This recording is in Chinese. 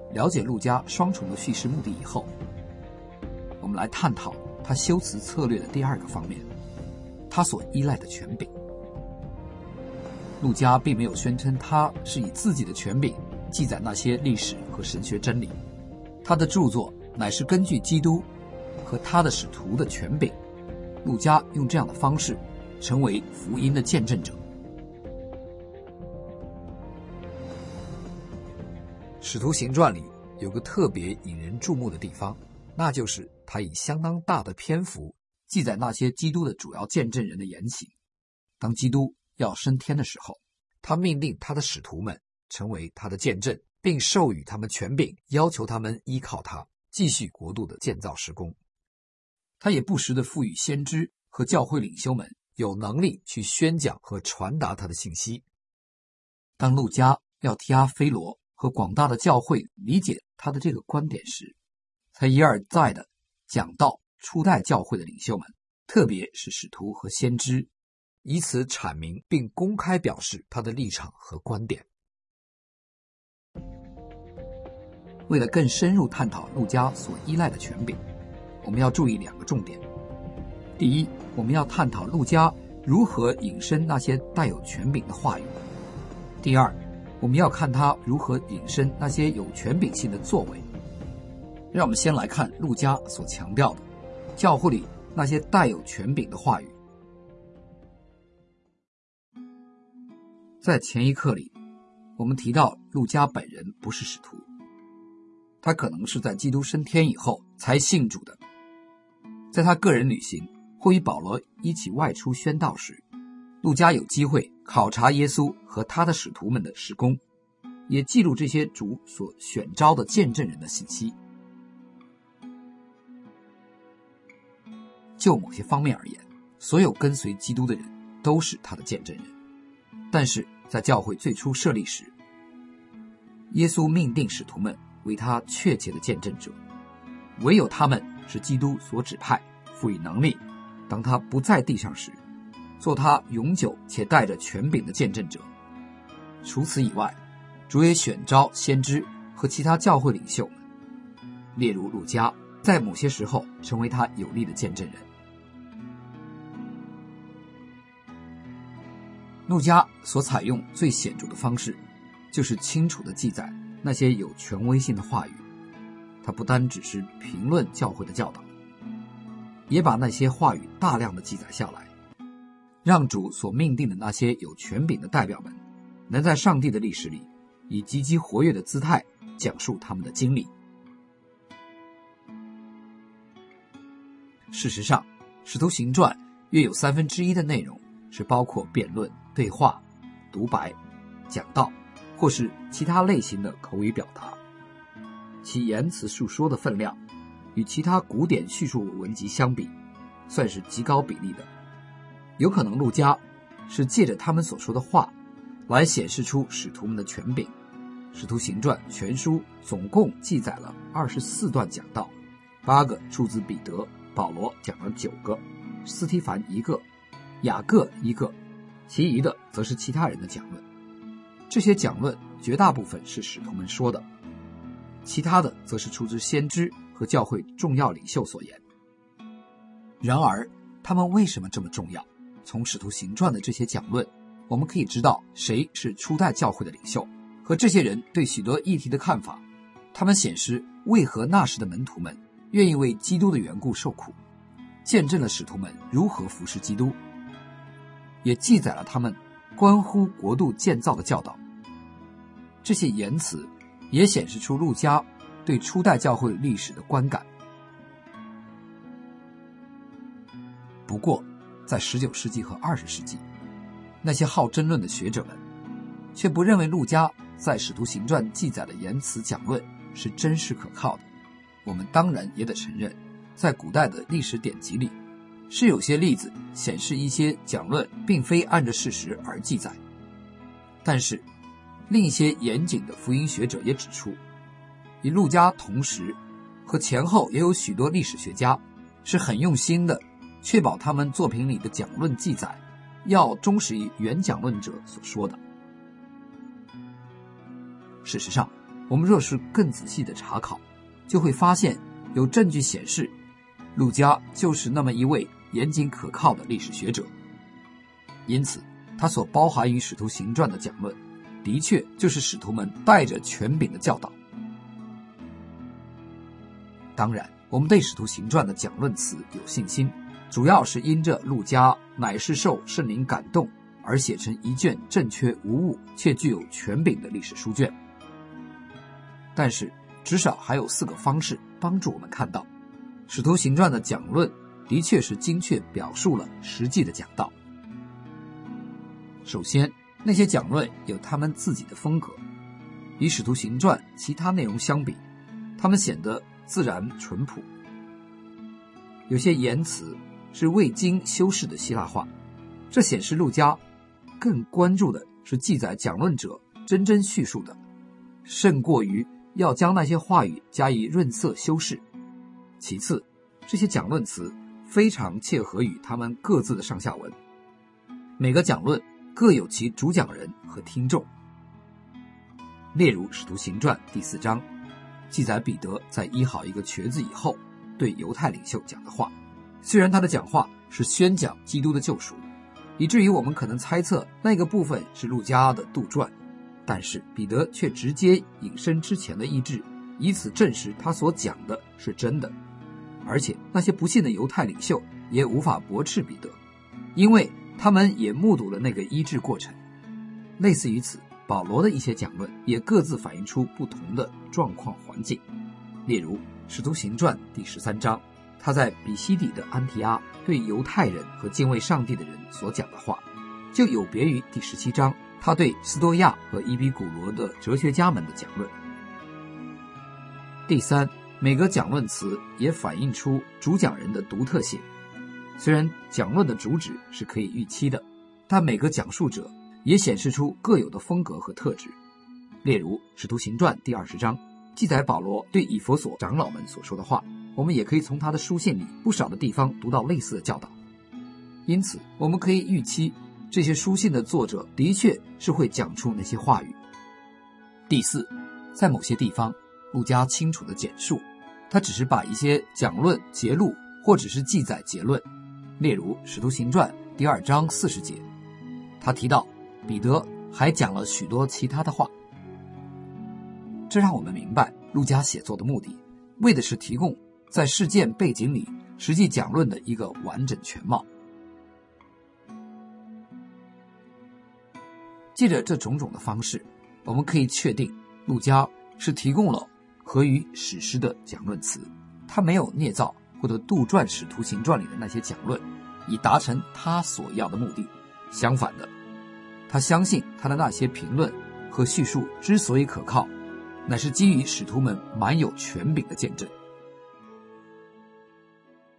了解路加双重的叙事目的以后，我们来探讨他修辞策略的第二个方面，他所依赖的权柄。路加并没有宣称他是以自己的权柄记载那些历史和神学真理，他的著作乃是根据基督和他的使徒的权柄。路加用这样的方式成为福音的见证者。使徒行传里有个特别引人注目的地方，那就是他以相当大的篇幅记载那些基督的主要见证人的言行。当基督要升天的时候，他命令他的使徒们成为他的见证，并授予他们权柄，要求他们依靠他继续国度的建造施工。他也不时地赋予先知和教会领袖们有能力去宣讲和传达他的信息。当路加要替阿非罗和广大的教会理解他的这个观点时，他一而再地讲到初代教会的领袖们，特别是使徒和先知，以此阐明并公开表示他的立场和观点。为了更深入探讨路加所依赖的权柄，我们要注意两个重点。第一，我们要探讨路加如何引申那些带有权柄的话语。第二，我们要看他如何引申那些有权柄性的作为。让我们先来看路加所强调的教会里那些带有权柄的话语。在前一课里，我们提到路加本人不是使徒，他可能是在基督升天以后才信主的。在他个人旅行或与保罗一起外出宣道时，路加有机会考察耶稣和他的使徒们的事工，也记录这些主所选召的见证人的信息。就某些方面而言，所有跟随基督的人都是他的见证人。但是在教会最初设立时，耶稣命定使徒们为他确切的见证者，唯有他们是基督所指派，赋予能力，当他不在地上时，做他永久且带着权柄的见证者。除此以外，主也选召先知和其他教会领袖们，例如路加，在某些时候成为他有力的见证人。路加所采用最显著的方式，就是清楚地记载那些有权威性的话语。他不单只是评论教会的教导，也把那些话语大量地记载下来，让主所命定的那些有权柄的代表们，能在上帝的历史里以积极活跃的姿态讲述他们的经历。事实上，使徒行传约有1/3的内容是包括辩论、对话、独白、讲道或是其他类型的口语表达，其言辞述说的分量与其他古典叙述文集相比，算是极高比例的。有可能路加是借着他们所说的话来显示出使徒们的权柄。使徒行传全书总共记载了24段讲道，8个出自彼得，保罗讲了9个，斯提凡1个，雅各1个，其余的则是其他人的讲论。这些讲论绝大部分是使徒们说的，其他的则是出自先知和教会重要领袖所言。然而他们为什么这么重要？从使徒行传的这些讲论，我们可以知道谁是初代教会的领袖和这些人对许多议题的看法。他们显示为何那时的门徒们愿意为基督的缘故受苦，见证了使徒们如何服侍基督，也记载了他们关乎国度建造的教导。这些言辞也显示出路加对初代教会历史的观感。不过在19世纪和20世纪，那些好争论的学者们却不认为路加在使徒行传记载的言辞讲论是真实可靠的。我们当然也得承认，在古代的历史典籍里是有些例子显示一些讲论并非按着事实而记载。但是另一些严谨的福音学者也指出，与路加同时和前后也有许多历史学家是很用心的确保他们作品里的讲论记载要忠实于原讲论者所说的。事实上， 我们若是更仔细的查考，就会发现有证据显示，路加就是那么一位严谨可靠的历史学者。因此，他所包含于使徒行传的讲论，的确就是使徒们带着权柄的教导。当然，我们对使徒行传的讲论词有信心，主要是因着路加乃是受圣灵感动而写成一卷正确无误却具有权柄的历史书卷。但是至少还有4个方式帮助我们看到，使徒行传的讲论的确是精确表述了实际的讲道。首先，那些讲论有他们自己的风格，与使徒行传其他内容相比，他们显得自然淳朴。有些言辞是未经修饰的希腊话，这显示路加更关注的是记载讲论者真正叙述的，胜过于要将那些话语加以润色修饰。其次，这些讲论词非常切合于他们各自的上下文，每个讲论各有其主讲人和听众。例如使徒行传第4章记载彼得在医好一个瘸子以后对犹太领袖讲的话，虽然他的讲话是宣讲基督的救赎，以至于我们可能猜测那个部分是路加的杜撰，但是彼得却直接引申之前的医治，以此证实他所讲的是真的。而且那些不信的犹太领袖也无法驳斥彼得，因为他们也目睹了那个医治过程。类似于此，保罗的一些讲论也各自反映出不同的状况环境。例如使徒行传第13章，他在比西底的安提阿对犹太人和敬畏上帝的人所讲的话，就有别于第17章他对斯多亚和伊比古罗的哲学家们的讲论。第三，每个讲论词也反映出主讲人的独特性。虽然讲论的主旨是可以预期的，但每个讲述者也显示出各有的风格和特质。例如使徒行传第20章记载保罗对以弗所长老们所说的话，我们也可以从他的书信里不少的地方读到类似的教导。因此我们可以预期这些书信的作者的确是会讲出那些话语。第四，在某些地方路加清楚的简述，他只是把一些讲论节录或者是记载结论。例如使徒行传第2章40节，他提到彼得还讲了许多其他的话。这让我们明白路加写作的目的，为的是提供在事件背景里实际讲论的一个完整全貌。借着这种种的方式，我们可以确定路加是提供了合于史诗的讲论词，他没有捏造或者杜撰使徒行传里的那些讲论，以达成他所要的目的。相反的，他相信他的那些评论和叙述之所以可靠，乃是基于使徒们满有权柄的见证。